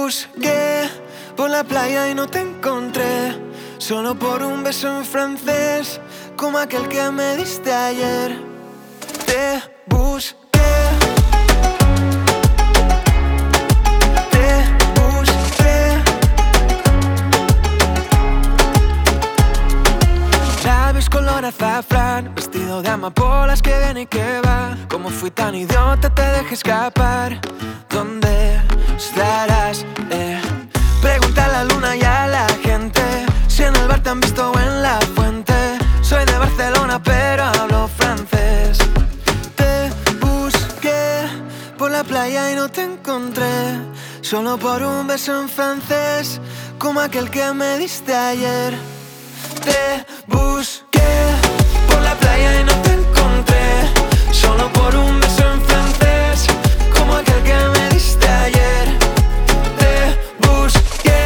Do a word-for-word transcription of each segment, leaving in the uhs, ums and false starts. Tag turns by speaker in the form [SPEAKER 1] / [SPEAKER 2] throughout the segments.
[SPEAKER 1] busqué por la playa y no te encontré, solo por un beso en francés, como aquel que me diste ayer. Te busqué, te busqué. Labios color azafrán, vestido de amapolas que viene y que va. Como fui tan idiota te dejé escapar. ¿Dónde estarás? Eh? Pregunta a la luna y a la gente si en el bar te han visto o en la fuente. Soy de Barcelona pero hablo francés. Te busqué por la playa y no te encontré, solo por un beso en francés, como aquel que me diste ayer. Te busqué por la playa y no te encontré, solo por un beso en francés, como aquel que me diste ayer. Te busqué,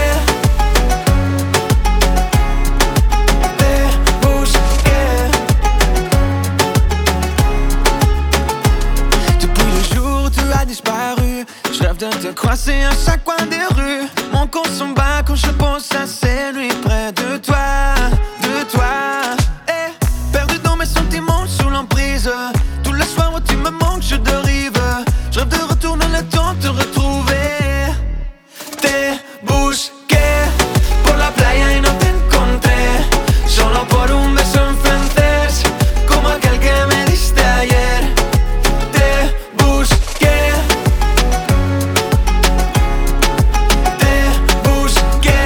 [SPEAKER 1] te busqué. Depuis le jour où tu as disparu, je rêve de te croiser à chaque coin des rues. Mon corps s'en bat quand je pense à ces nuits près de toi, de toi. Eh, perdu dans mes sentiments sous l'emprise. Tous les soirs où tu me manques, je dérive. Je rêve de retourner le temps, te retrouver. Te busqué por la playa y no te encontré, solo por un beso en francés, como aquel que me diste ayer. Te busqué, te busqué.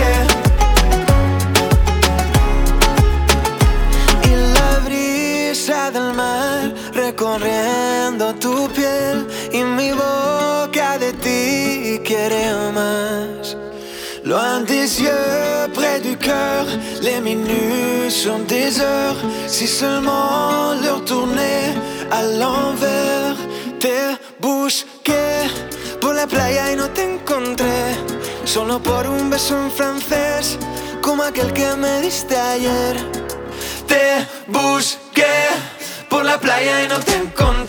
[SPEAKER 1] Y la brisa del mar recorriendo tu piel, y mi boca de ti quiere más. Loin des yeux, près du cœur, les minutes sont des heures. Si seulement leur tournait à l'envers. Te busqué por la playa y no te encontré, solo por un beso en francés, como aquel que me diste ayer. Te busqué por la playa y no te encontré,